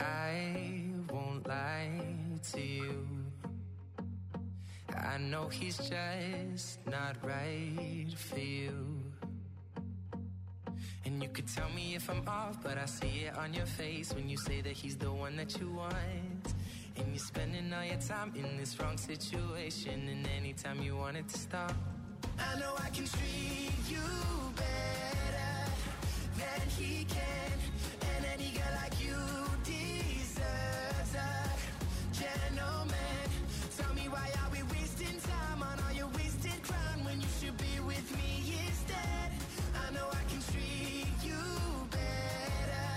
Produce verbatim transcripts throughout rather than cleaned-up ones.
I won't lie to you. I know he's just not right for you. And you could tell me if I'm off, but I see it on your face when you say that he's the one that you want. And you're spending all your time in this wrong situation, and anytime you want it to stop, I know I can treat you better than he can. And any girl like you deserves a gentleman. Tell me, why are we wasting time on all your wasted crown when you should be with me instead? I know I can treat you better,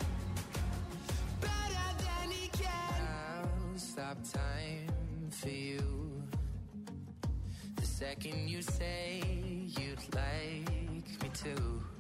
better than he can. I'll stop time for you the second you say you'd like me to.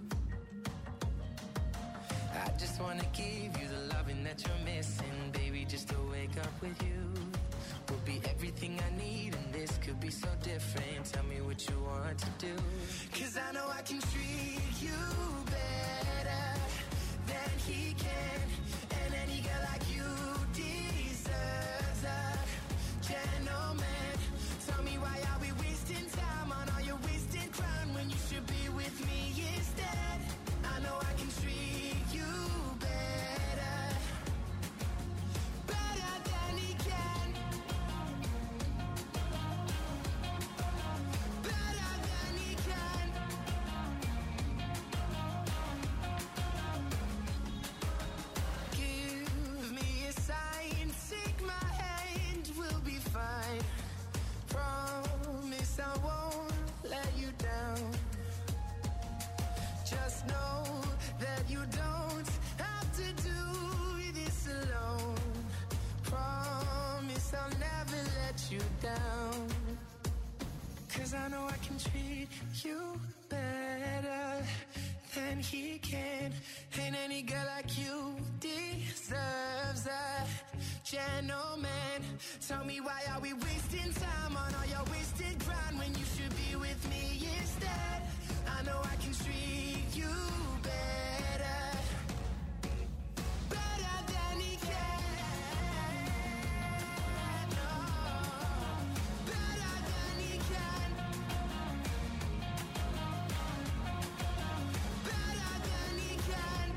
I just wanna give you the loving that you're missing, baby, just to wake up with you will be everything I need, and this could be so different. Tell me what you want to do, 'cause I know I can treat you better than he can. And any girl like you deserves a gentleman. Tell me, why are we wasting time on all your wasted crown when you should be with me instead? I know I can treat you better, better than he can, better than he can. Give me a sign, take my hand, we'll be fine. Promise I won't let you down. Just know that you don't have to do this alone. Promise I'll never let you down. 'Cause I know I can treat you better than he can. And any girl like you deserves a gentleman. Tell me, why are we wasting time on all your wasted ground when you should be with me instead? I know I can treat you better, better than he can. No, better than he can, better than he can.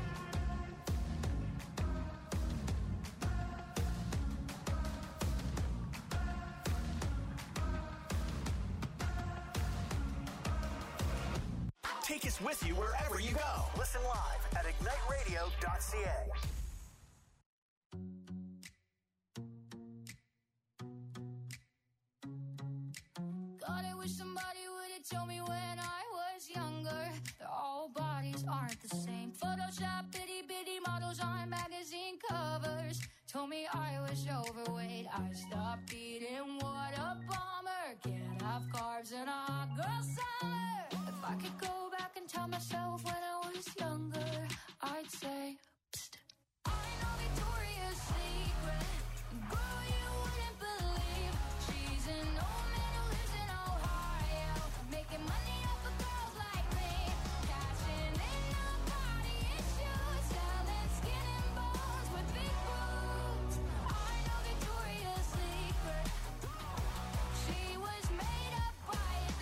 Take us with you wherever you go. Listen live at ignite radio dot c a. God, I wish somebody would have told me when I was younger that all bodies aren't the same. Photoshop bitty bitty models on magazine covers told me I was overweight. I stopped eating, what a bummer. Can't have carbs in a hot girl summer. If I could go back and tell myself when I was younger, I'd say, psst, I know Victoria's Secret. Girl, you wouldn't believe she's an old man who lives in Ohio, making money off of girls like me, cashing in on body issues, selling skin and bones with big boobs. I know Victoria's Secret. She was made up by a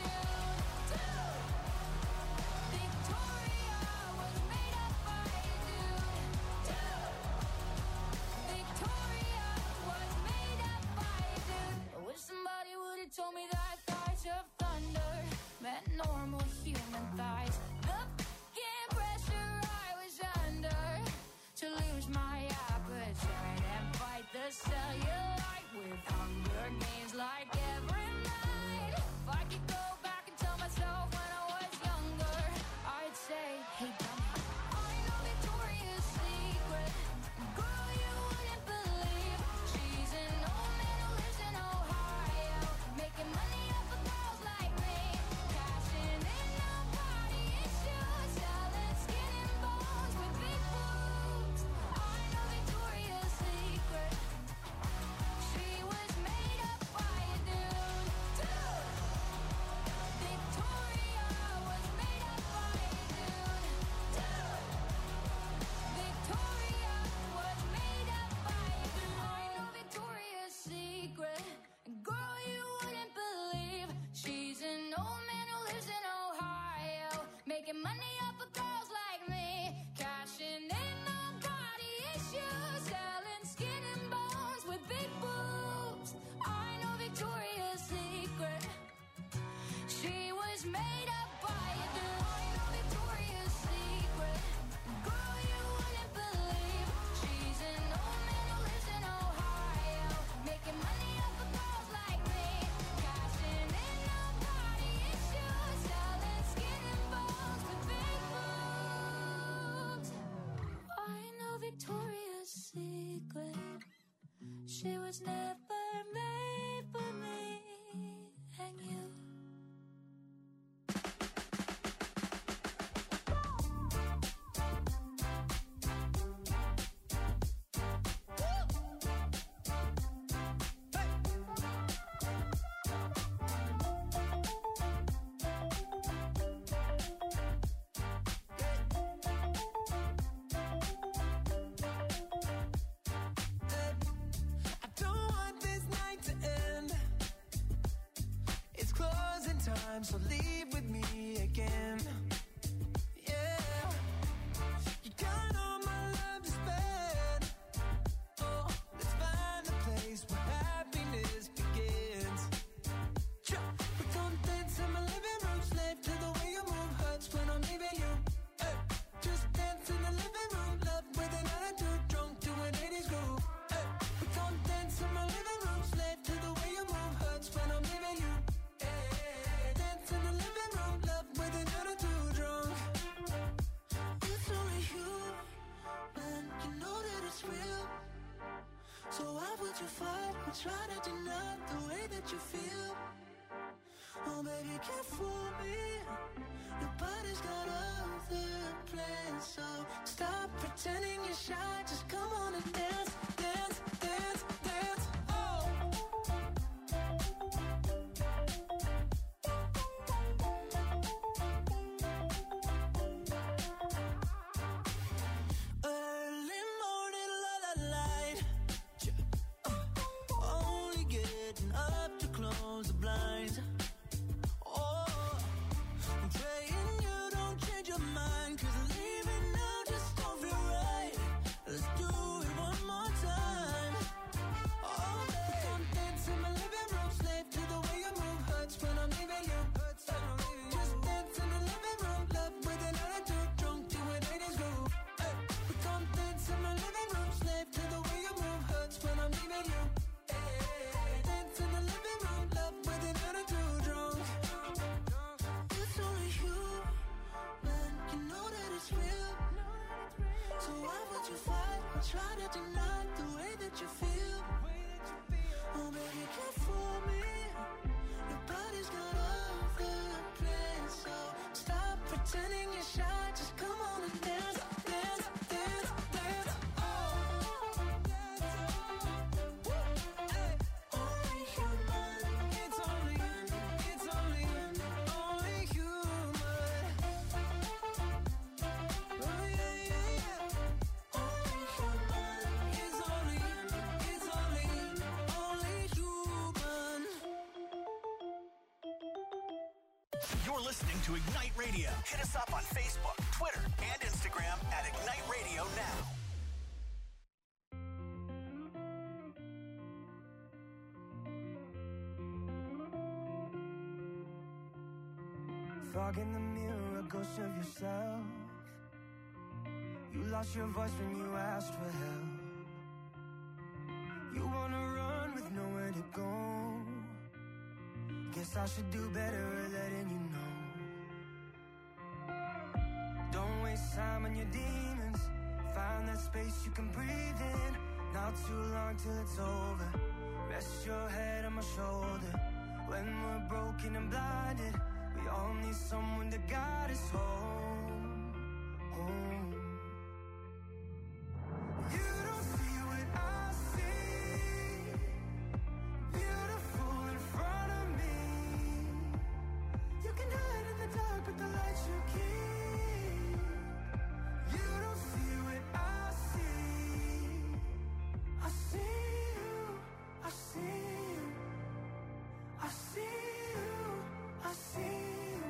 She was never made for me and you. So leave with me again. Yeah, you got all my love to spend. Oh, let's find a place where happiness begins. We don't dance in my living room, slave to the way you move. Hurts when I'm leaving you. Hey, just dance in the living room, love with an attitude, drunk to an eighties groove. Hey, we don't dance in my living room, slave to the way you move. Hurts when I'm leaving you. In the living room, love with an attitude drunk. It's only you, man, you know that it's real. So why would you fight or try to deny the way that you feel? Oh baby, you can't fool me. Your body's got other plans. So stop pretending you're shy. Just come on and dance, dance, dance, dance. Oh, early morning, la la light. Uh, only getting up to close the blinds. Oh, I'm praying you don't change your mind, 'cause leaving now just don't feel right. Let's do it one more time. Oh, baby, come dance in my living room, slave to the way you move. Hurts when I'm leaving you. Just dance in the living room, love with an attitude, drunk to an eighties groove. Hey, we come dance in my living room, slave to the way you move. Hurts when I'm leaving you. Hey, dance in the living room, love with an attitude, drunk. It's only you, man, you know that it's real. So why would you fight or try to deny the way that you feel? Oh baby, you can't fool me. Your body's got other plans. So stop pretending you're shy. Just come on and dance, dance, dance, dance. Oh, hey, only human. It's only, it's only, only human. Oh yeah, yeah, yeah. Only human. It's only, it's only, only human. You're listening to Ignite Radio. Hit us up on Facebook, Twitter, and Instagram at Ignite Radio Now. Fog in the mirror, a ghost of yourself. You lost your voice when you asked for help. You wanna run with nowhere to go. Guess I should do better at letting you know. Don't waste time on your demons. Find that space you can breathe in. Not too long till it's over. Rest your head on my shoulder. When we're broken and blinded, we all need someone to guide us home. Home. You don't see what I see. Beautiful in front of me. You can hide in the dark, but the light you keep. You don't see what I see. I see you. I see you. I see you. I see you.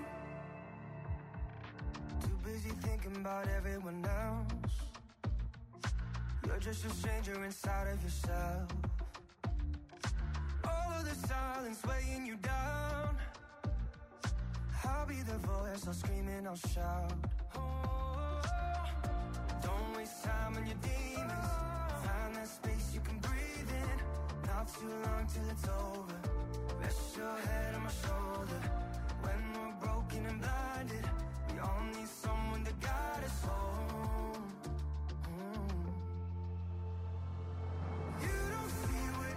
Too busy thinking about everyone else. You're just a stranger inside of yourself. All of the silence weighing you down. I'll be the voice, I'll scream and I'll shout. Oh, don't waste time on your demons. Find that space you can breathe in. Not too long till it's over. Rest your head on my shoulder. When we're broken and blinded, we all need someone to guide us home. Mm. You don't see what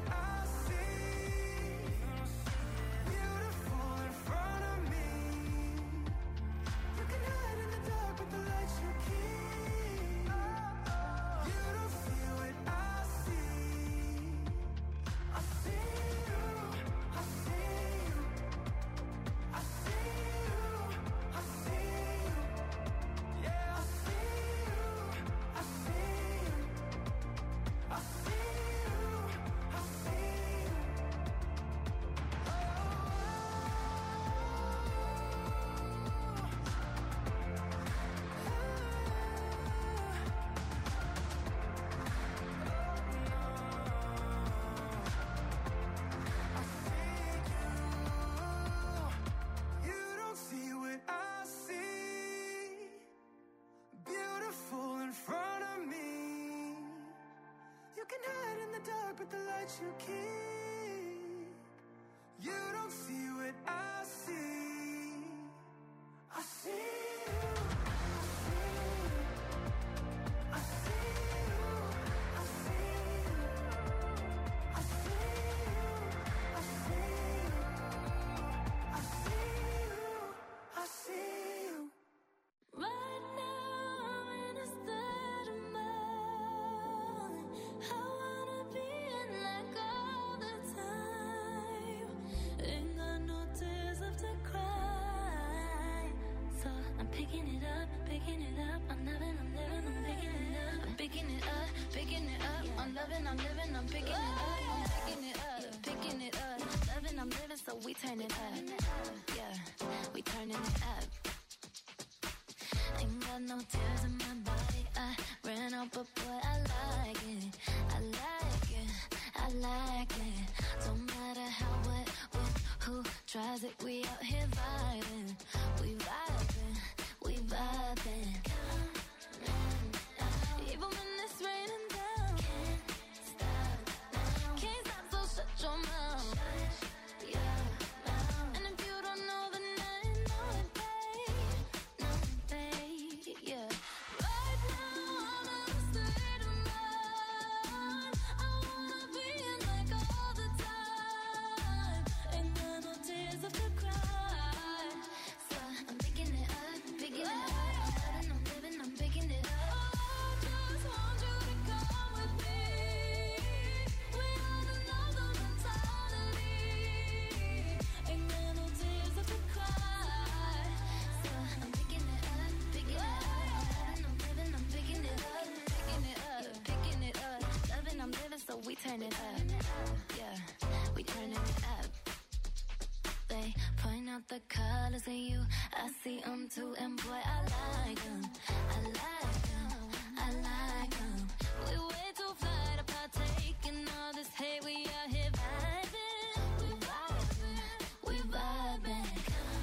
but the light you keep. You don't see what I see. I see you. I see you. I see you. I see you. I see you. I see you. I see you. Right now I'm in a state of mind. I wanna be in like all the time. Ain't got no tears left to cry. So I'm picking it up, picking it up. I'm loving, I'm living, I'm picking it up. I'm picking it up, picking it up. I'm loving, I'm living, I'm picking it up. I'm picking it up, picking it up. Loving, I'm living, so we turn it up. Yeah, we turning it up. Ain't got no tears in my body. I ran out, but boy, I like it. I like it. I like it. Don't matter how, what, when, who tries it. We out here vibing. We vibing. We vibing. Even when it's raining down. Can't stop now. Can't stop, so shut your mouth. Shut your mouth. And if you don't know, then I know it, babe. Know it, babe. Yeah. Right now I'm in a state of mind. I wanna be in like all the time. Ain't got no tears left to cry. So I'm picking it up, picking it up. I'm loving, I'm living, I'm picking it up. Oh, I just want you to come with me. We on another mentality. Ain't got no tears left to cry. So I'm picking it up, picking it up. I'm loving, I'm living, I'm picking it up, picking it up, picking it up. Loving, I'm living, so we turn it up. Yeah, we turning it up. They point out the colors in you. I see them too, and boy, I like them. I like them. I like them. We way too fly to partake in all this hate. We out here vibing. We vibing. We vibing.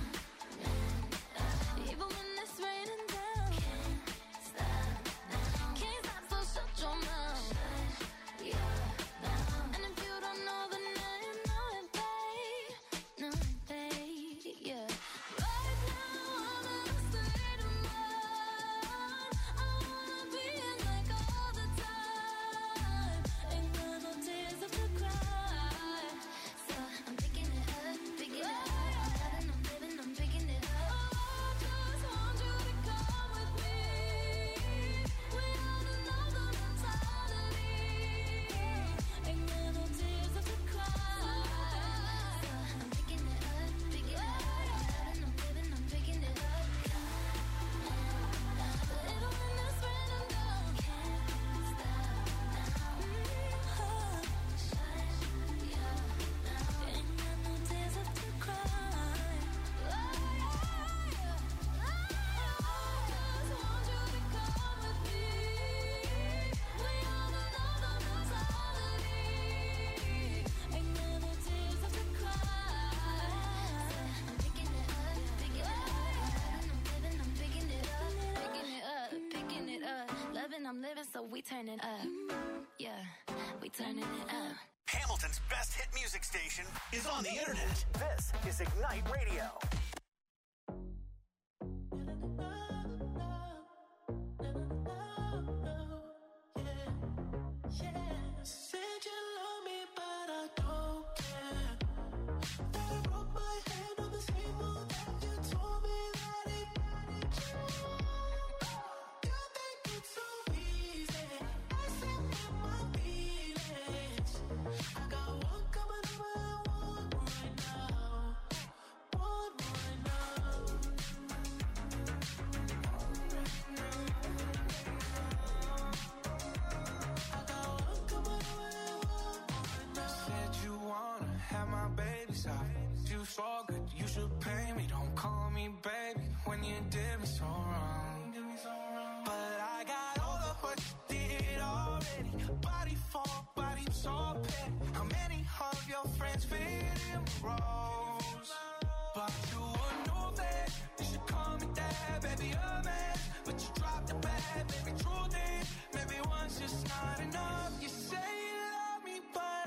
Even when it's raining down. Can't stop now. Can't stop, so shut your mouth. Shut your mouth. And if you don't know, then now you know it, babe. Know it, babe. Yeah. Right now I'm in a state of mind. I wanna be in like all the time. Ain't got no tears left to cry. So I'm picking it up, picking it up. I'm loving, I'm living, I'm picking it up. Oh, I just want you to come with me. We on another mentality. Ain't got no tears left to cry. So I'm picking it up, picking it up. I'm loving, I'm living, I'm picking it up. Even when it's raining down, can't stop now. Shut your mouth. Ain't got no tears left to cry. Oh, yeah. I just want you to come with me. We on another mentality. Ain't got no tears left to cry. I'm picking it up, picking it up. I'm living, I'm picking it up, picking it up, picking it up. Loving, I'm living, so we turn it up. Yeah, we turning it up. Hamilton's best hit music station is on the internet. This is Ignite Radio. Said you love me, but I don't care. That I broke my hand on the table, that you told me that it mattered you. You think it's so easy. I said in my feelings. I got one coming over, one right now. One right now. I got one coming over, one right now. Said you wanna have my baby's out. You so good, you should pay me. Don't call me baby when you did me so wrong. But I got all of what you did already. Body for body, so petty. How many of your friends fit in roles? But you would know that you should call me dad, baby, a man. But you dropped the bag, baby, true thing. Maybe one's just not enough. You say you love me, but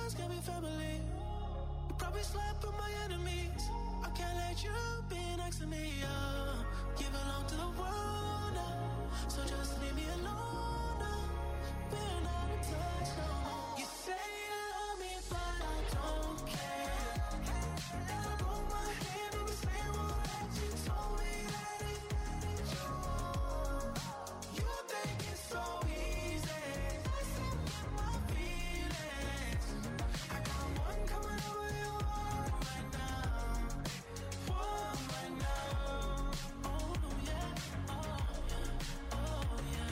us can be family. You probably slept with my enemies. I can't let you be next to me, uh. You belong to the world now, so just leave me alone now. We're not in touch no more. You say you love me, but I don't care. And I broke my hand in the same way that you told me that it ended you. You think it's so easy. Listen to my feelings. I got one coming over your heart right now. One right now. Oh no, yeah. Oh yeah. Oh yeah.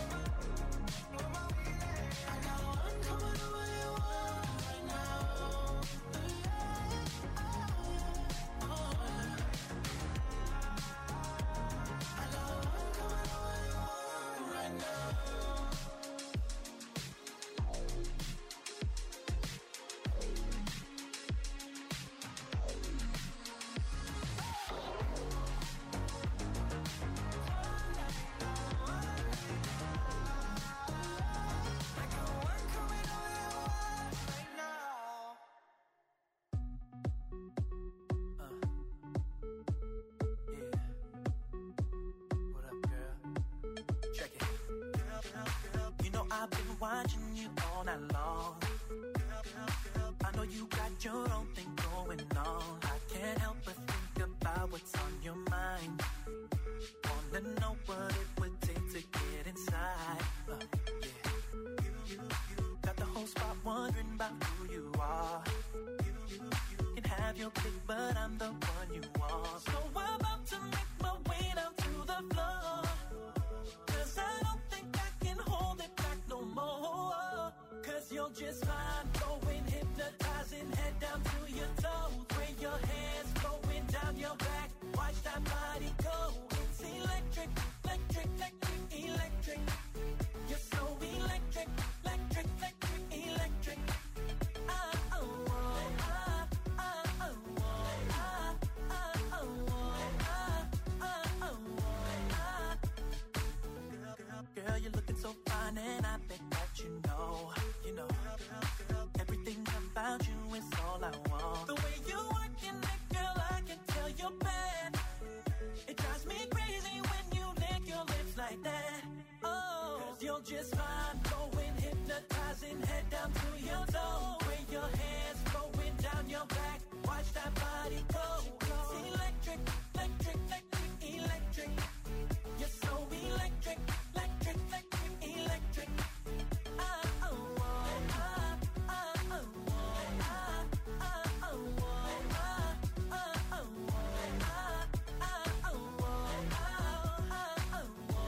I got one coming over your heart right now. Yeah. Oh yeah. I got one coming over your heart right now. You know I've been watching you all night long. I know you got your own thing going on. I can't help but think about what's on your mind. Wanna know what it would take to get inside. Uh, yeah. You, you, you got the whole spot wondering about who you are. You, you, you can have your pick, but I'm the one you want. So I'm about to make my way down to the floor. Cause I don't think I can hold it back no more. Cause you're just fine, going hypnotizing, head down to your toes. Where your hands going down your back, watch that body go. It's electric, electric, electric, electric. You're so electric, electric, electric, electric. Ah, oh, oh, ah, ah, oh, oh, ah, ah, oh, oh, ah, ah, oh, oh, ah. Girl, you're looking so fine and I bet that you know, you know, everything about you is all I want. The way you working it, girl, I can tell you're bad. It drives me crazy when you lick your lips like that. Oh, cause you're just fine, going hypnotizing, head down to your toes. Where your hands going down your back, watch that body go. It's electric, electric, electric, electric. You're so electric, electric, electric, electric. Ah, oh, oh, ah, ah, oh, oh, ah, ah, oh, oh, ah, ah, oh, oh, ah, ah, oh, oh, ah, ah, oh, oh, ah, ah, oh, oh,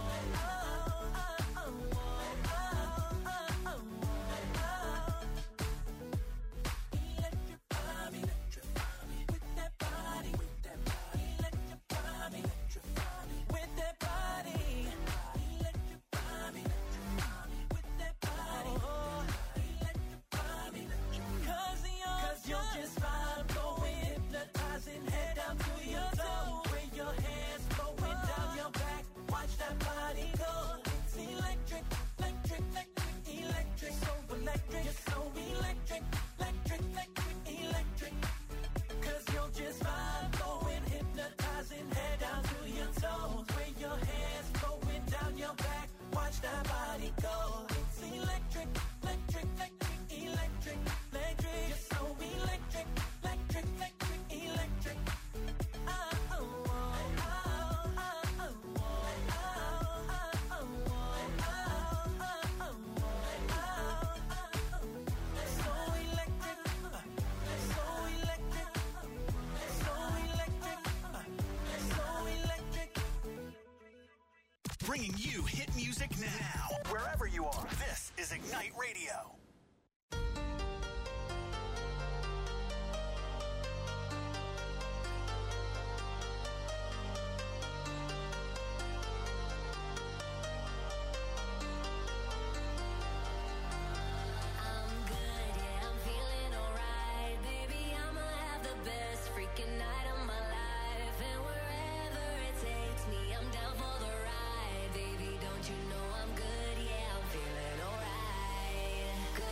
ah, ah, oh, oh, ah. Electrify me, electrify me with that body, with that body. Electrify me, electrify me with that body. Electrify me, electrify me with that body. Electrify me, cause you're, cause you're just fine, going hypnotizing, head down to your toes. Where your hands going down your back, watch that body go. It's electric, electric, electric, electric, so electric. You're so electric, electric, electric, electric. Cause you're just fine, going hypnotizing, head down to your toes. Where your hands going down your back, watch that body go. It's electric, electric, electric, electric, electric. You're so electric, electric, electric, electric. Ah, oh, oh, ah, ah, oh, oh, ah, ah, oh, oh, ah, ah, oh, oh, ah, ah, oh. So electric, uh, so electric, so electric, uh, so electric. Bringing you hit music now. Wherever you are, this is Ignite Radio. I'm good, yeah, I'm feeling alright. Baby, I'ma have the best freaking night of my life. And wherever it takes me, I'm down for the ride. Baby, don't you know I'm good, yeah, I'm feeling alright.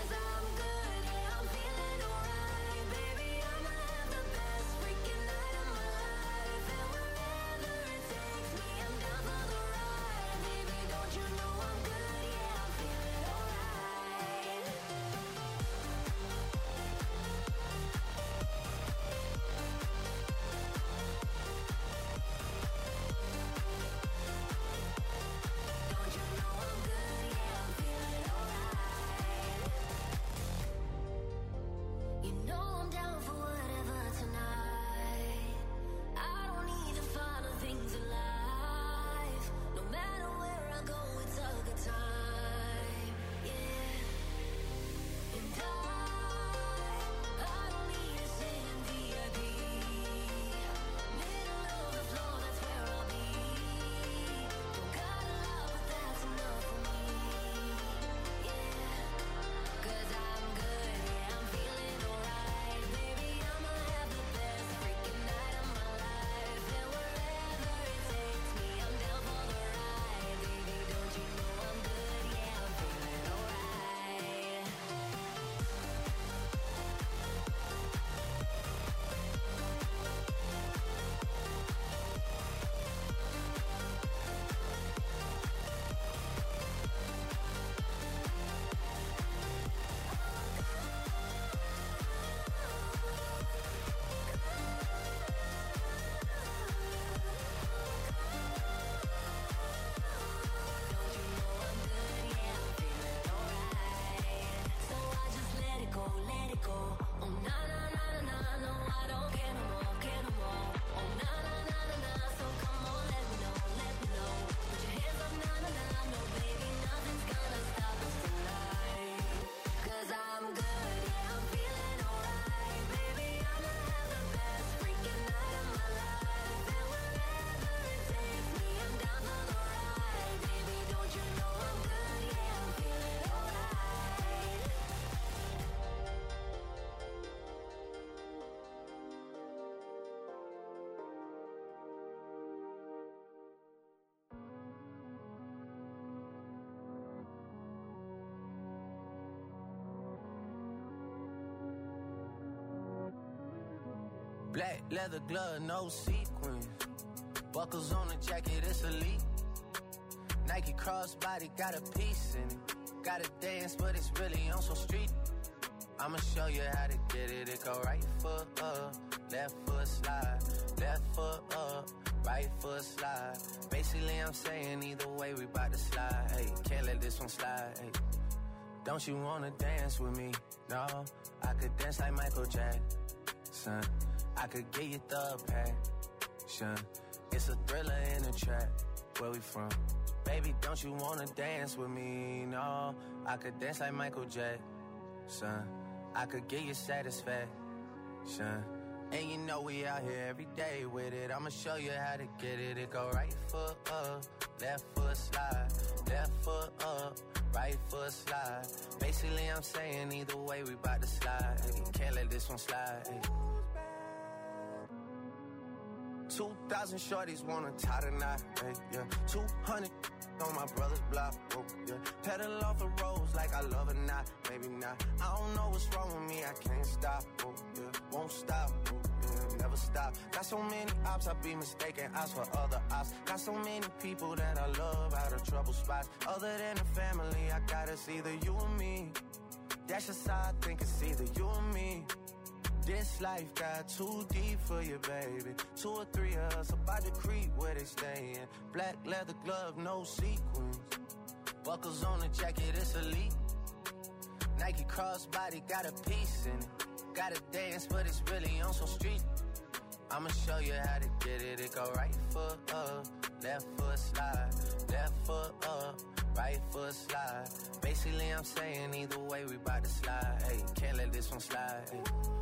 Black leather glove, no sequins. Buckles on the jacket, it's elite. Nike crossbody, got a piece in it. Gotta dance, but it's really on some street. I'ma show you how to get it. It go right foot up, left foot slide. Left foot up, right foot slide. Basically, I'm saying either way, we bout to slide. Hey, can't let this one slide. Hey, don't you wanna dance with me? No, I could dance like Michael Jackson. I could get you the passion. It's a thriller in a trap. Where we from? Baby, don't you wanna dance with me? No, I could dance like Michael Jackson. I could get you satisfaction. And you know we out here every day with it. I'ma show you how to get it. It go right foot up, left foot slide. Left foot up, right foot slide. Basically, I'm saying either way, we bout to slide. Hey, can't let this one slide. Hey. Two thousand shorties wanna tie the knot. Hey, yeah. Two hundred on my brother's block. Oh, yeah. Pedal off the roads like I love it, not. Maybe not. I don't know what's wrong with me. I can't stop. Oh, yeah. Won't stop. Oh, yeah. Never stop. Got so many ops, I be mistaken ops for other ops. Got so many people that I love out of trouble spots. Other than the family, I got it's either you or me. That's just how I think it's either you or me. This life got too deep for you, baby. Two or three of us about to creep where they stayin'. Black leather glove, no sequins. Buckles on the jacket, it's elite. Nike crossbody, got a piece in it. Gotta dance, but it's really on some street. I'ma show you how to get it. It go right foot up, left foot slide. Left foot up, right foot slide. Basically, I'm saying either way, we bout to slide. Hey, can't let this one slide. Hey.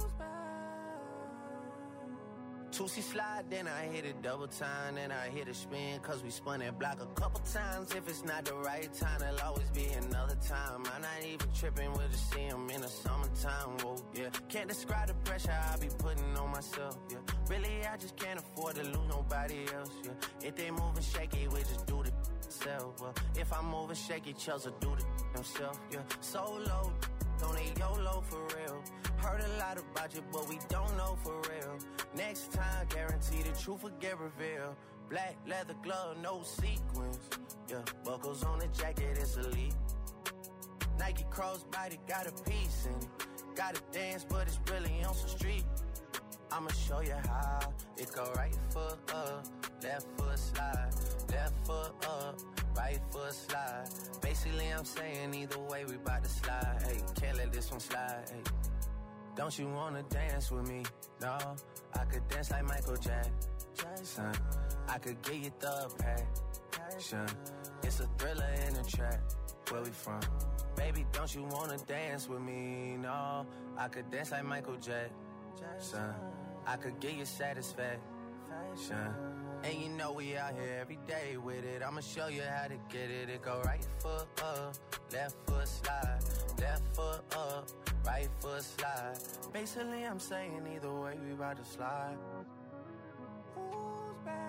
Two-C slide, then I hit it double time, then I hit a spin, cause we spun that block a couple times. If it's not the right time, there'll always be another time. I'm not even tripping, we'll just see them in the summertime, whoa, yeah. Can't describe the pressure I be putting on myself, yeah. Really, I just can't afford to lose nobody else, yeah. If they moving shaky, we just do the self, well. If I'm moving shaky, Chelsea do the himself, yeah. Solo, don't need YOLO for real. Heard a lot about you, but we don't know for real. Next time, guarantee the truth will get revealed. Black leather glove, no sequins. Yeah, buckles on the jacket, it's elite. Nike crossbody, got a piece in it. Gotta dance, but it's really on some street. I'ma show you how. It go right foot up, left foot slide. Left foot up, right foot slide. Basically, I'm saying either way, we bout to slide. Hey, can't let this one slide. Hey. Don't you wanna dance with me? No, I could dance like Michael Jackson. I could get you the passion. It's a thriller in a trap. Where we from? Baby, don't you wanna dance with me? No, I could dance like Michael Jackson. I could get you satisfaction. And you know we out here every day with it. I'ma show you how to get it. It go right foot up, left foot slide. Left foot up, right foot slide. Basically, I'm saying either way, we about to slide. Who's back?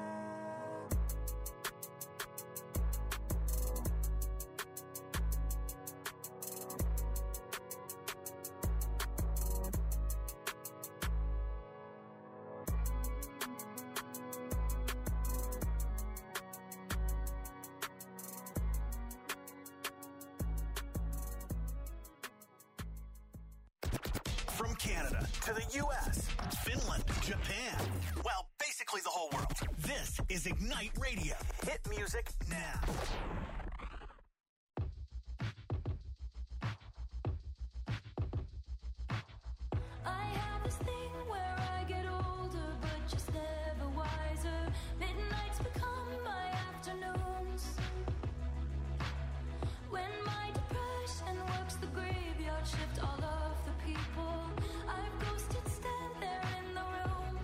From Canada to the U S, Finland, Japan, well, basically the whole world. This is Ignite Radio. Hit music now. I have this thing where I get older, but just never wiser. Midnights become my afternoons. When my depression works the graveyard shift, all of the people I've ghosted stand there in the room.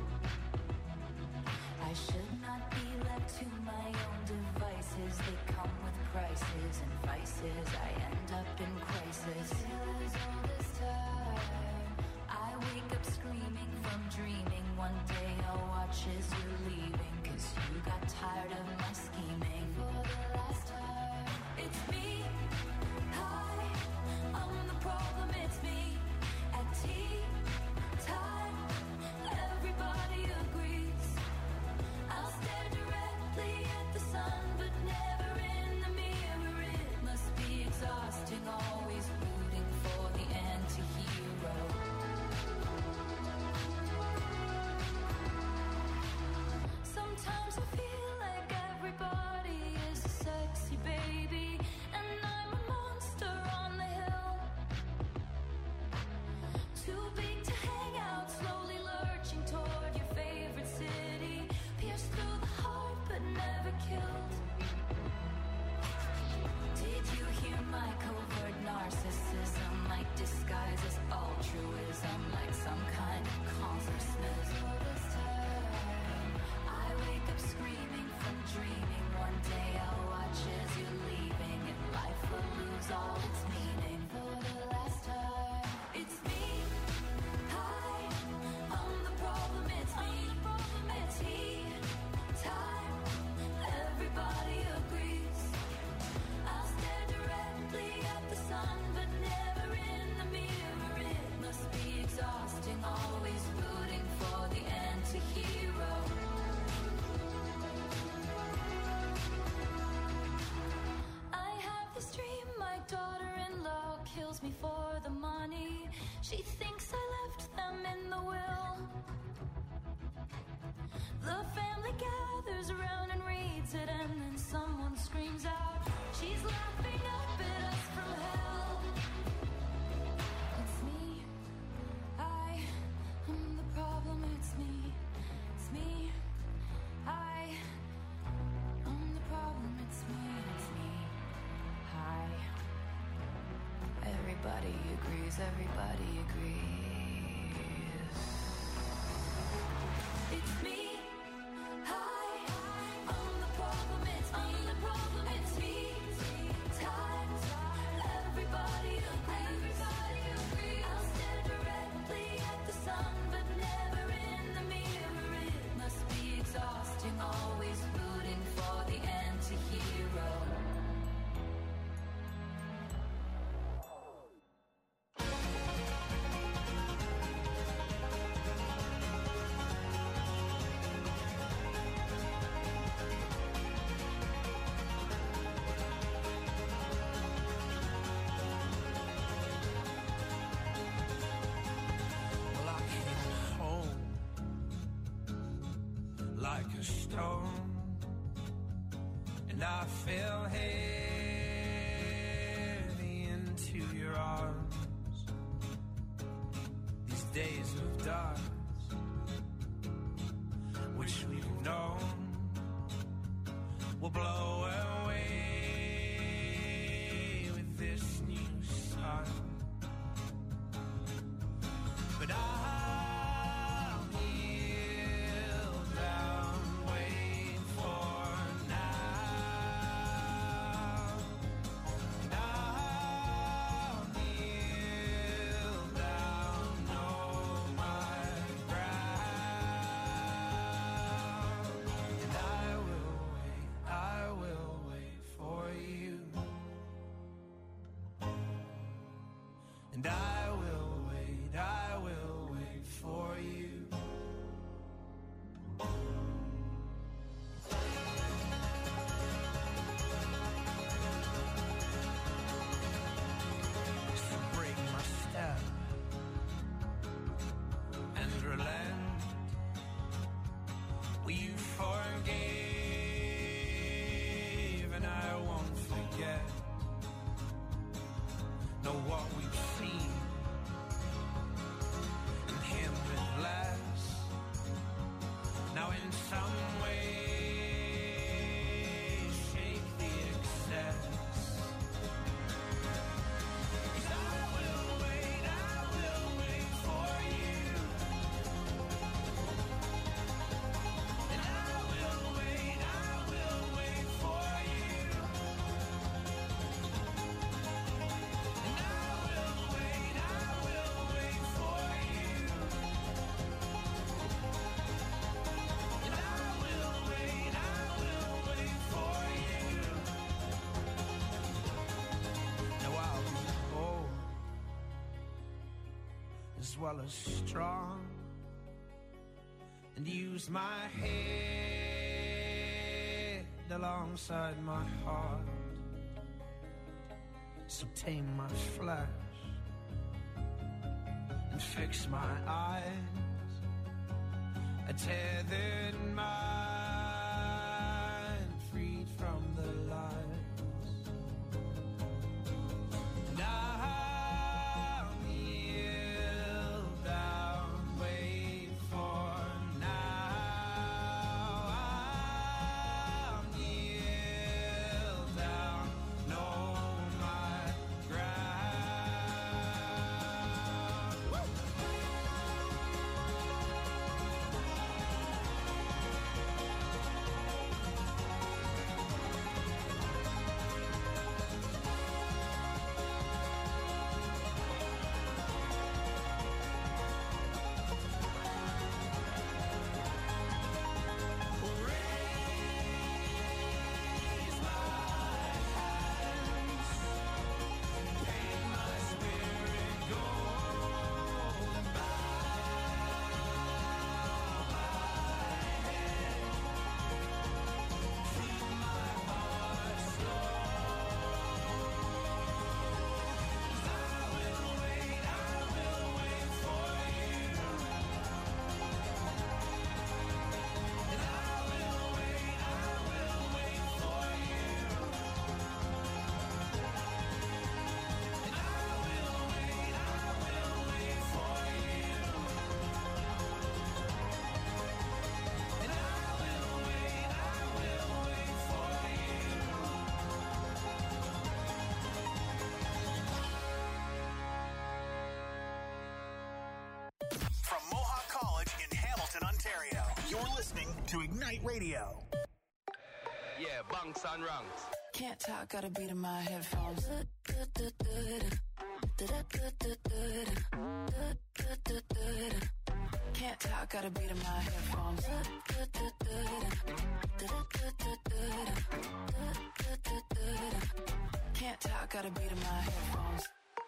I should not be left to my own devices. They come with prices and vices. I end up in crisis. Still as all this time, I wake up screaming from dreaming. One day I'll watch as you're leaving, cause you got tired of my scheming. For the last time, it's me. Hi, I'm the problem, it's me. At tea wants me for the money. She thinks I left them in the will. The family gathers around and reads it, and then someone screams out, she's laughing up at us from hell. It's me, I am the problem, it's me, it's me, I am the problem, it's me, it's me, I. Everybody agrees, everybody agrees. It's me. Always rooting for the anti-hero. Well, I came home like a stone, and I fell heavy into your arms. These days of dark, which we've known, will blow away with this new sun. But I And I will wait, I will wait for you. So break my step and relent. We forgave and I won't forget. Know what we've seen and him with less. Now in some way shake the excess. 'Cause I will wait, I will wait for you. And I will wait, I will wait for you. And I will wait, I will wait for you. And I will wait, I will wait for you. Now I'll be bold as well as strong, and use my head alongside my heart. So tame my flesh and fix my eyes, a tethered mind freed from the lies. And I'll kneel down, wait for now. I'll kneel down, know my ground. Woo! to Ignite Radio. Yeah, bunks and ranks. Can't talk, got a beat in my headphones. Can't talk, got a beat in my headphones. Can't talk, got a beat in my headphones.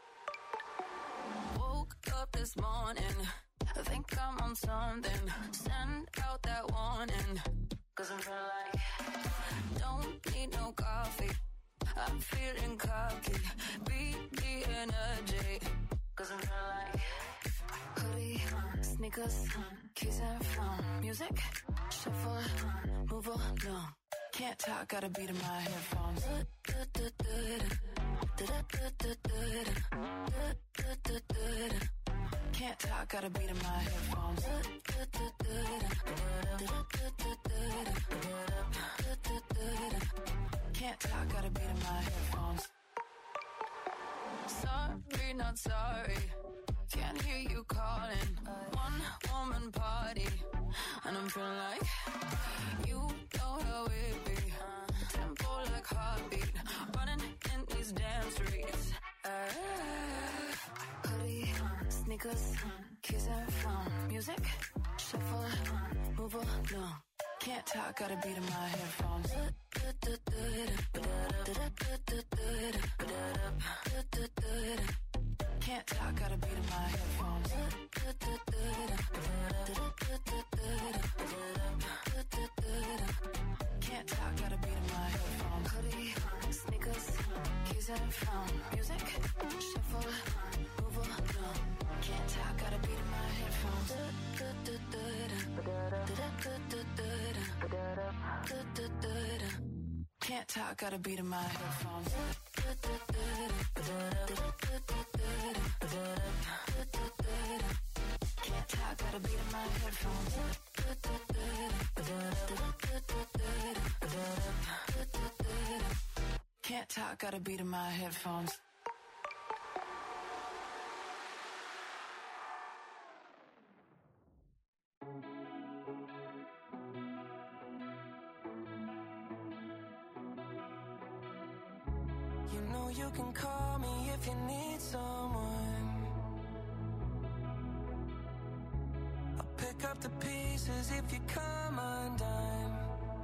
Woke up this morning, I think I'm on something. Send out that warning, cause I'm feeling like don't need no coffee. I'm feeling cocky, beat the energy, cause I'm feeling like hoodie, sneakers, keys and phone, music, shuffle, move along. Can't talk, got a beat in my headphones. Can't talk, got a beat in my headphones. Can't talk, got a beat in my headphones. Sorry, not sorry. Can't hear you calling. One woman party, and I'm feeling like you know how it be. Tempo like heartbeat, running in these damn streets. Uh, hoodie, sneakers, keys and phone, music, shuffle, move along. Can't talk, got a beat in my headphones. Can't talk, got a beat in my headphones. Can't talk, got a beat in my headphones. Hoodie, sneakers, keys and phone, music, shuffle, move along. Can't talk, got a beat in my headphones. Can't talk, got a beat in my headphones. Can't talk, got a beat in my headphones. Can't talk, got a beat in my headphones. You know you can call me if you need someone. I'll pick up the pieces if you come undone.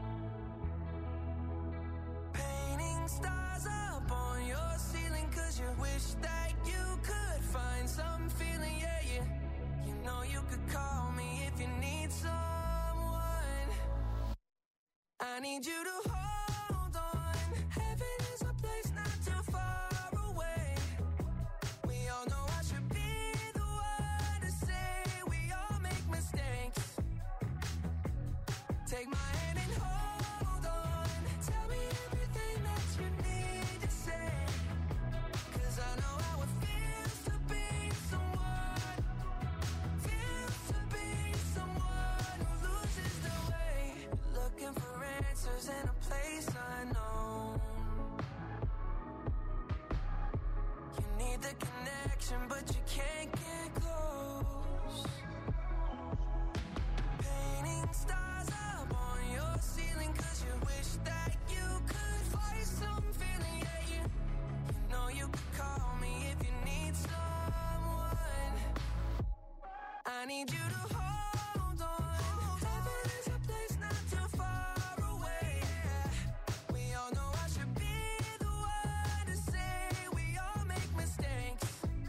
Painting stars up on your ceiling cause you wish that you could find some feeling, yeah, yeah. You know you could call me if you need someone. I need you to hold on. Heaven is a place not too far away. We all know I should be the one to say we all make mistakes. Take my hand and hold on. Tell me everything that you need to say. Cause I know how it feels to be someone. Feels to be someone who loses their way. Looking for answers in a place unknown. You need the connection, but you can't get close. Painting stars up on your ceiling cause you wish that you could find some feeling, yeah, you, you know you could call me if you need someone. I need you to hold on. Heaven is a place not too far away. We all know I should be the one to say we all make mistakes.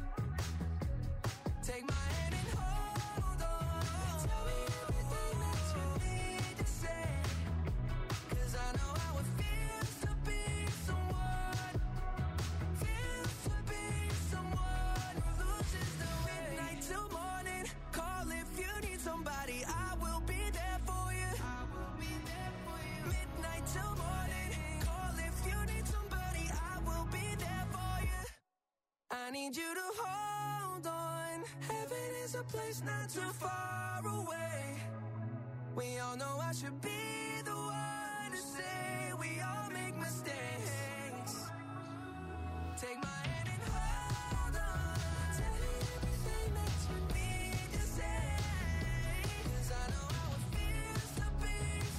Take my hand and hold on. Tell me everything that you need to say. Cause I know how it feels to be someone. Feels to be someone who loses the way. Midnight till morning. Call if you need somebody. I will be there for you. I will be there for you. Midnight till morning. Call if you need somebody. I will be there for you. I need you to hold on. Heaven is a place not too far away. We all know I should be the one to say we all make mistakes. Take my hand and hold on. Tell me everything that you need to say. Cause I know how it feels to be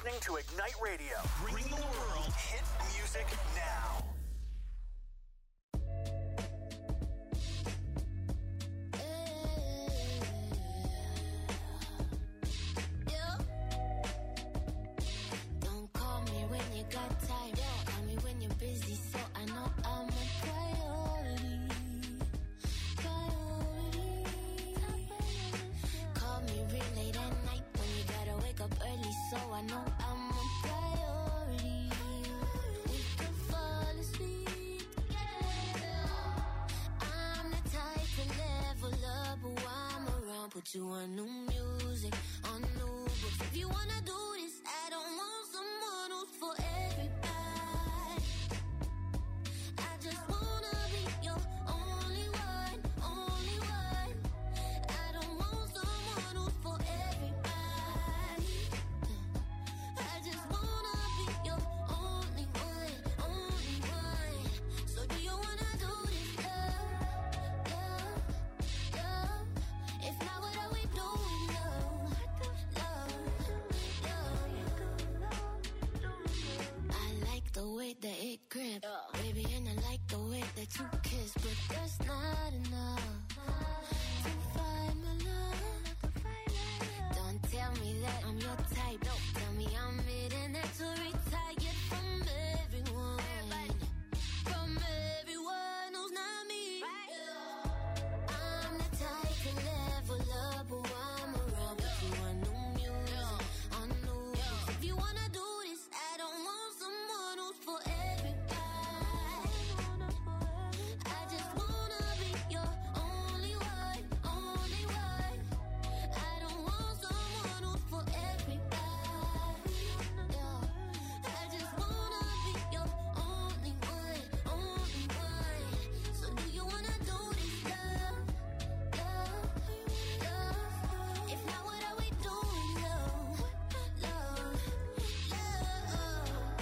listening to Ignite Radio. Bring the world hit music now. Don't call me when you got time. Call me when you're busy, so I know I'm a priority. Priority. Call me real late at night when you gotta wake up early, so I know I'm a priority. We could fall asleep together. I'm the type to level up while I'm around. Put you on new music, on new books. If you wanna do this, I don't want someone who's for everybody. I just wanna be your only one, only one. I don't want someone who's for everybody. I just wanna be your only one, only one. So do you wanna do this, love, love, love? If not, what are we doing, love, love, love? I like the way that it grip, baby, and I like the way that you kiss, but that's not enough to find my love. Don't tell me that I'm your type. Tell me I'm it and that's to retire from everyone, from everyone who's not me. I'm the type to level up while I'm around. Put you on new music, on new books. If you wanna do this, I don't want someone who's for everybody. I just wanna be your only one, only one. I don't want someone who's for everybody. Yeah. I just wanna be your only one, only one. So do you wanna do this, love, love, love? If not, what are we doing, love, love, love?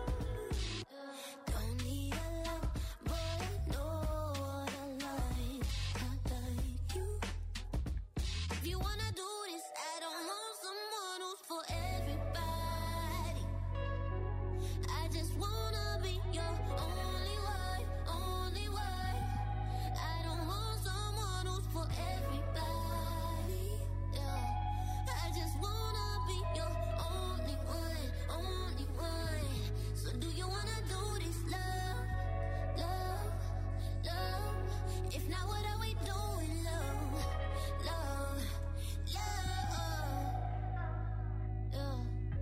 Don't need a lot, but I know what I like. I like you. If you wanna do this, I don't want someone who's for everybody. I just wanna be your only one, only one. I don't want someone who's for everybody. Yeah. I just wanna be your only one, only one. So do you wanna do this, love, love, love? If not, what are we doing, love, love, love? Yeah.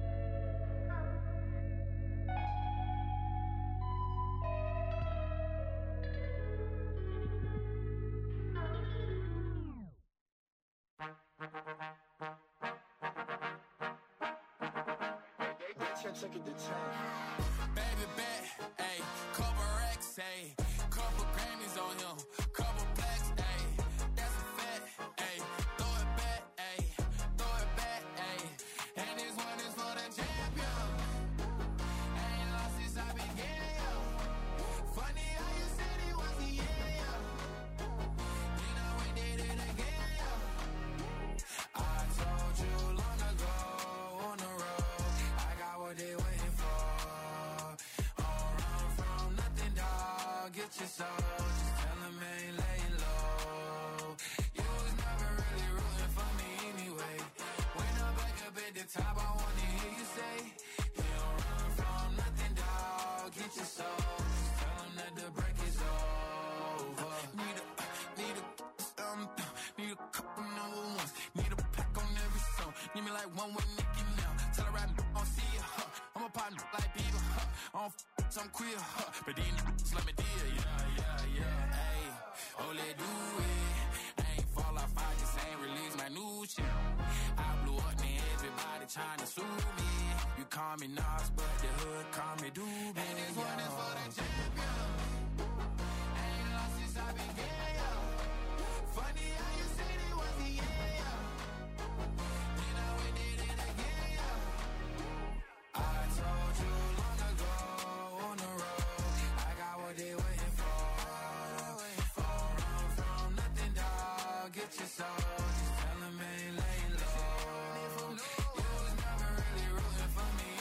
Baby bet, ayy, couple racks, ayy, couple Grammys on him, couple blacks, ayy, that's a fact, ayy, throw it back, ayy, throw it back, ayy, and this one is for the champion. Ain't lost since I began, yo. Funny how you said it was the end, yo. You know we did it again, yo. I told you long ago on the road, I got what they waiting for. Don't run from nothing, dog. Get your soul. Just tell them ain't laying low. You was never really rooting for me anyway. When I'm back up at the top, I wanna hear you say, you don't run from nothing, dog. Get your soul. Just tell them that the break is over. Need a, need a, um, need a couple number ones. Need a pack on every song. Need me like one with Nicki now. Tell her I don't see ya, huh. I'm a partner like Bieber, huh. I don't f some queer, huh. But these niggas let me deal, yeah, yeah, yeah. Ayy, oh, let do it. I ain't fall off, I just ain't release my new shit. I blew up, and everybody trying to sue me. You call me Nas, but the hood call me Doobie. And this one is for the champion. Ain't lost since I began, yo. Funny how you said it was the end, yo. You know we did it again, yo. I told you long ago on the road, I got what they waiting for. Don't run from nothing, dog. Get your soul. Just tell them ain't laying low. You was never really rooting for me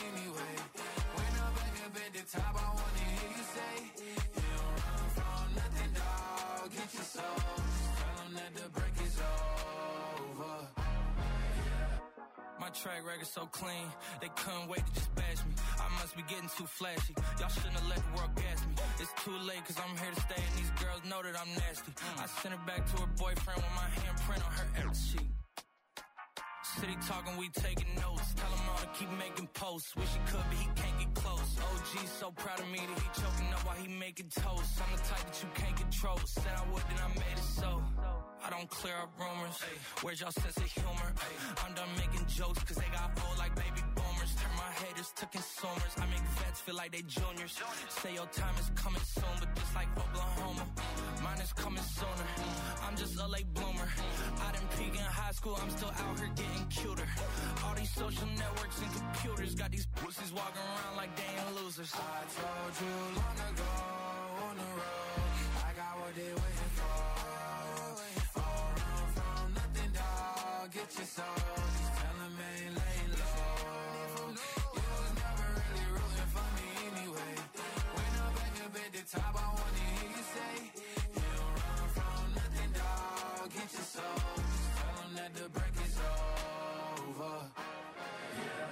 track record so clean, they couldn't wait to just bash me. I must be getting too flashy. Y'all shouldn't have let the world gas me. It's too late cause I'm here to stay and these girls know that I'm nasty. I sent her back to her boyfriend with my handprint on her every sheet. City talking, we taking notes. Tell him all to keep making posts. Wish he could, but he can't get close. O G so proud of me that he choking up while he making toast. I'm the type that you can't control. Said I would, then I made it so. I don't clear up rumors. Ay, where's y'all sense of humor? Ay, I'm done making jokes cause they got old like baby boomers. Turn my haters to consumers. I make vets feel like they juniors. Say your time is coming soon, but just like Oklahoma, mine is coming sooner. I'm just a late bloomer. I didn't peak in high school, I'm still out here getting cuter. All these social networks and computers got these pussies walking around like they ain't losers. I told you long ago on the road, I got what they waiting for. All run from nothing, dog. Get your soul. Just tell them ain't laying low. You was never really rooting for me anyway. When I'm back up at the top, I wanna hear you say, you don't run from nothing, dog. Get your soul. Just tell them that the break is over. Yeah.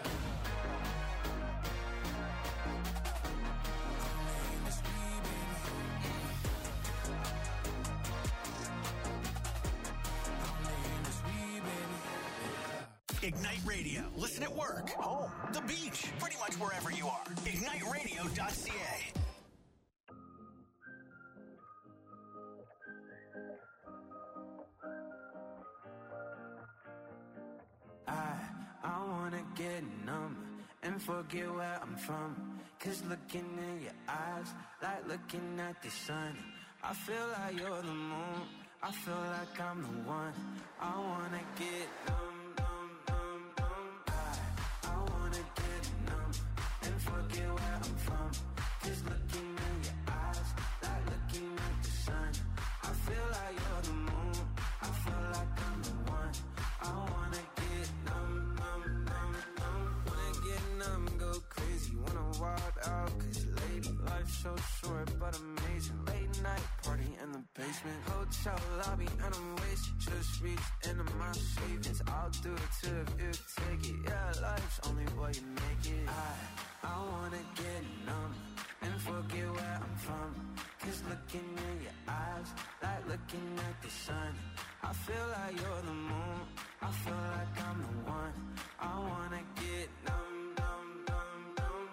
Ignite Radio. Listen at work, home, the beach, pretty much wherever you are. ignite radio dot c a. I, I wanna get numb and forget where I'm from. Cause looking in your eyes, like looking at the sun. I feel like you're the moon, I feel like I'm the one. I wanna get numb. Forget where I'm from. Just looking in your eyes, like looking at the sun. I feel like you're the moon, I feel like I'm the one. I wanna get numb, numb, numb, numb. Wanna get numb, go crazy, wanna wild out. Cause lady, life's so short but amazing. Late night party in the basement, hotel lobby and I'm wasted. Just reached into my savings, I'll do it too if you take it. Yeah, life's only what you make it. I I wanna get numb and forget where I'm from. Cause looking in your eyes, like looking at the sun. I feel like you're the moon, I feel like I'm the one. I wanna get numb, numb, numb, numb.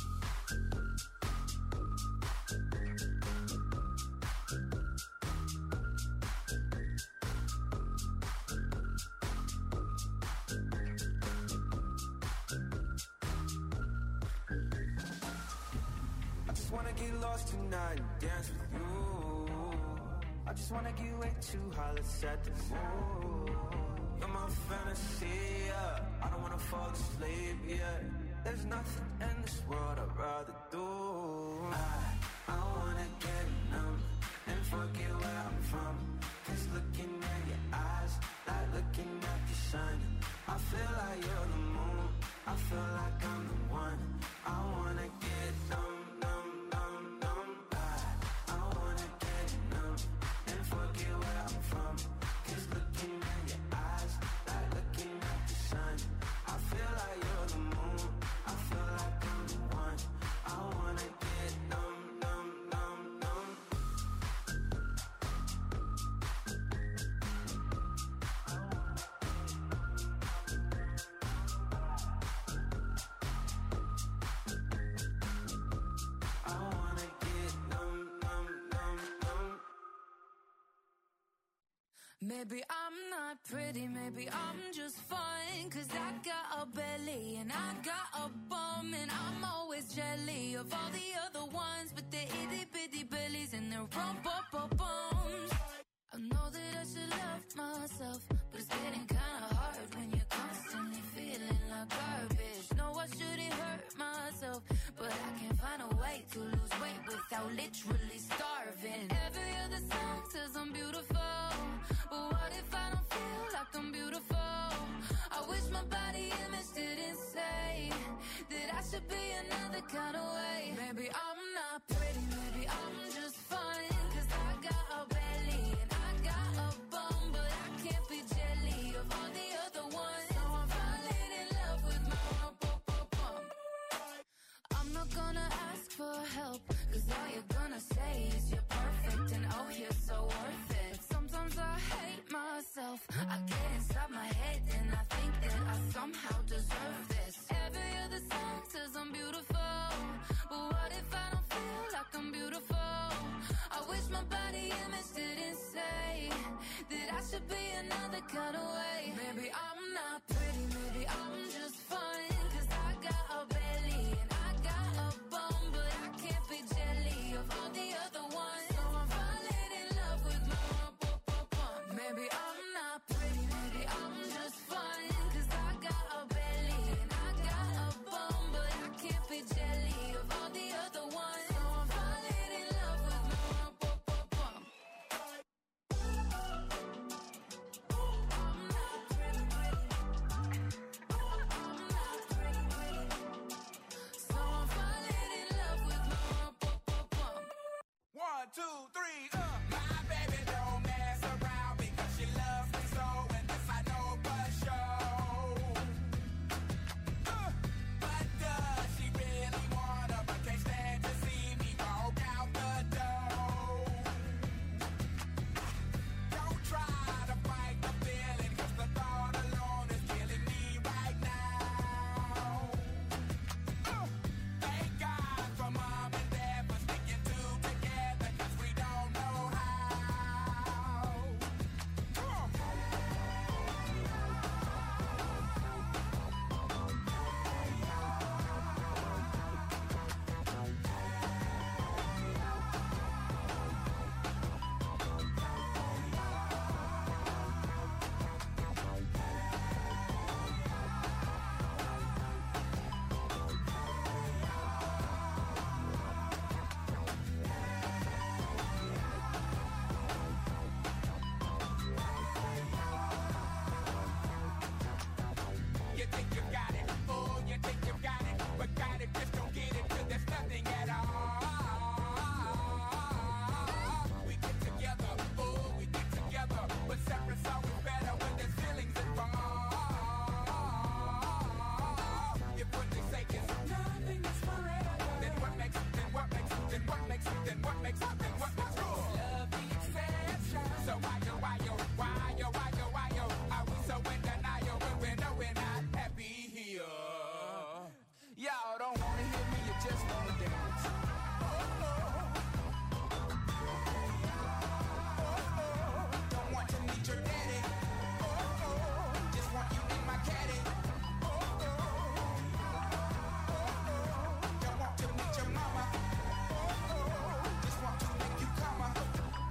I just wanna get lost tonight and dance with you. I just wanna get way too high, let's set the mood. You're my fantasy, yeah. I don't wanna fall asleep, yeah. There's nothing in this world I'd rather do. I, I wanna get numb and forget where I'm from. Cause looking at your eyes, like looking at the sun. I feel like you're the moon, I feel like I'm the one. I wanna get numb. Maybe I'm not pretty, maybe I'm just fine. Cause I got a belly and I got a bum. And I'm always jelly of all the other ones. But they're itty bitty bellies and they're rump up up bums. I know that I should love myself, but it's getting kinda hard when you're constantly feeling like garbage. No, I shouldn't hurt myself, but I can't find a way to lose weight without literally starving. Every other song says I'm beautiful, but what if I don't feel like I'm beautiful? I wish my body image didn't say that I should be another kind of way. Maybe I'm not pretty, maybe I'm just fine. Cause I got a belly and I got a bum, but I can't be jelly of all the other ones. So I'm falling in love help, cause all you're gonna say is you're perfect and oh, you're so worth it. Sometimes I hate myself, I get inside my head and I think that I somehow deserve this. Every other song says I'm beautiful, but what if I don't feel like I'm beautiful? I wish my body image didn't say that I should be another kind of way. Maybe I'm not pretty, maybe I'm just fine, cause I got a belly and I got a bum, but I can't be jelly of all the other ones. So I'm falling in love with my rump, rump, rump, rump. Maybe I'm not pretty, maybe I'm just fine, cause I got a belly and I got a bum, but I can't be jelly of all the other ones. So I'm falling in love with my rump, rump, rump, rump. I'm not pretty, pretty. I'm not pretty, pretty. So I'm falling in love with my rump, rump, rump, rump. One, two, three, uh. My baby don't mess around because she loves me so, and this I know for sure. Uh, but does she really wanna, but can't stand to see me walk out the door? Don't try to fight the feeling, cause the thought alone is killing me right now. Uh, thank God for mom and dad for sticking two together, cause we don't know how. Come on. You think you got it, oh, you think you got it, but got it, just don't get it, till there's nothing at all. We get together, oh, we get together, but separate's always better when there's feelings involved. If what they say is nothing is forever, then what makes, then what makes, then what makes, then what makes, then what makes yours? Love the exception. So why yo, why yo, why yo, why yo, why yo, are we so in denial when we know we're not happy here? Y'all don't wanna hear me, you just wanna dance. Don't want to meet your daddy. Just want you in my caddy. Don't want to meet your mama. Just want to make you come. I'm,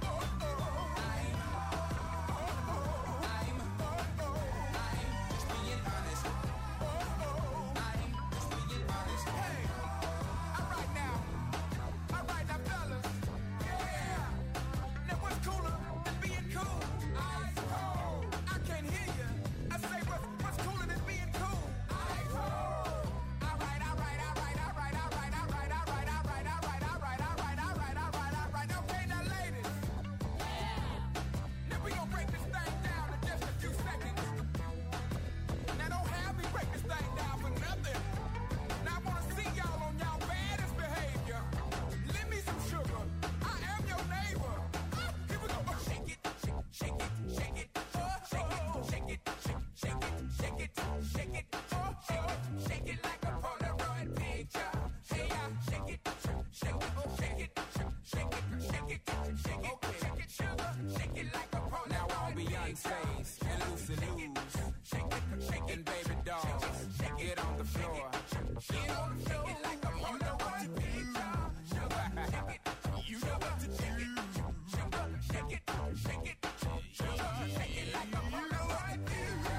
I'm, I'm just being honest. I'm just being honest. Hey, all right now, all right now, fellas. Yeah. Now what's cooler than being cool? Ice cold. I can't hear you. I say what's what's cooler than being cool? Ice cold. All right, all right, all right, all right, all right, all right, all right, all right, all right, all right, all right, all right, all right, all right. Okay, now ladies. Now we gonna break this thing down in just a few seconds. Now don't have me break this thing down for nothing. Now I wanna see y'all on y'all baddest behavior. Lend me some sugar. I am your neighbor. Ah, here we go. Oh, shake it, shake, shake it, shake it, oh, shake it, shake it, shake, shake it, shake it, shake it, oh, shake it, shake it like a Polaroid picture. Hey, yeah, shake it, shake, shake it, oh, shake it, shake, shake it, shake it, shake it, shake it, sugar, shake it like a Polaroid picture. Now all Beyonce's and Lucy Lou's, shake it, shake it, and baby dolls, get on the floor, get on the floor, shake it like a Polaroid picture. Sugar, shake it, you know what to shake it, sugar, shake it, shake it, sugar, shake it like a Polaroid picture.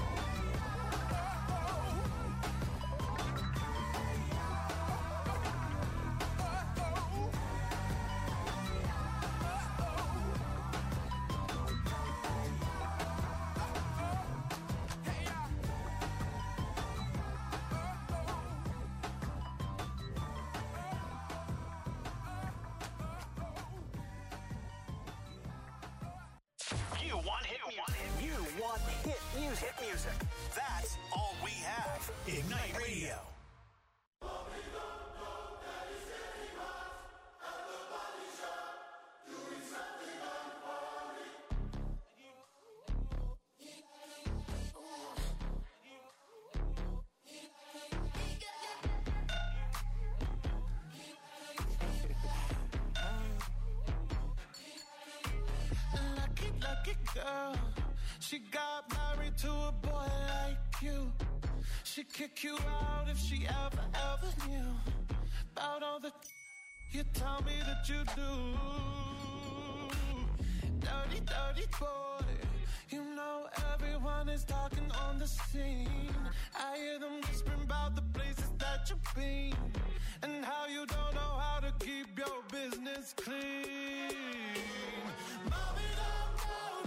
You want hit music. You want hit music. Hit music. That's all we have. Ignite Radio. girl. She got married to a boy like you. She'd kick you out if she ever, ever knew about all the you tell me that you do. Dirty, dirty boy. You know everyone is talking on the scene. I hear them whispering about the places that you've been and how you don't know how to keep your business clean. Mommy,